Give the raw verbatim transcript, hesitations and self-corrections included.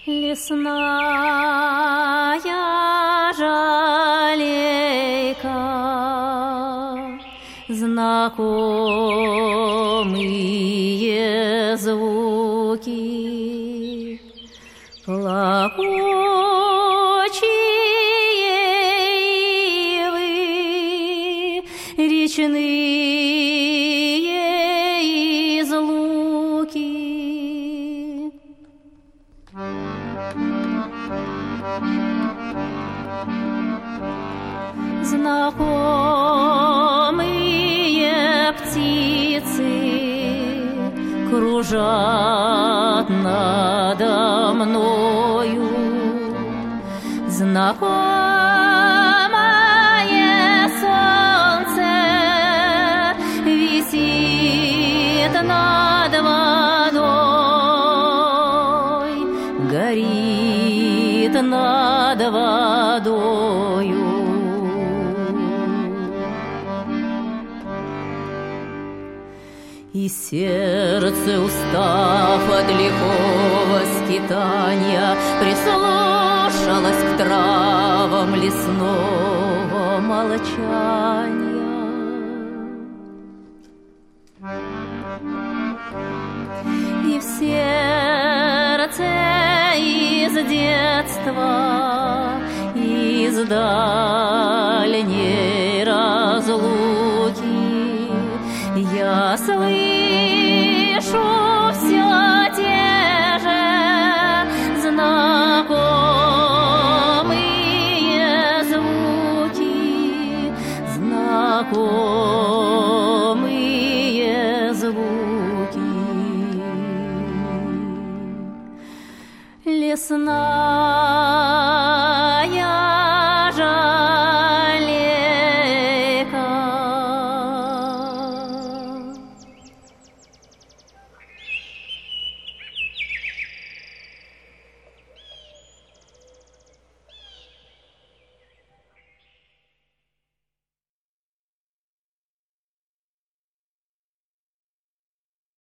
Лесная жалейка, знакомые звуки, плакучие ивы, речные излуки. Знакомые птицы кружат надо мною, знакомое солнце висит над водой, горит над водою. И сердце, устав от лихого скитания, прислушалось к травам лесного молчания. И в сердце из детства, из дальней разлуки я слышу все те же знакомые звуки, знакомые звуки. Лесная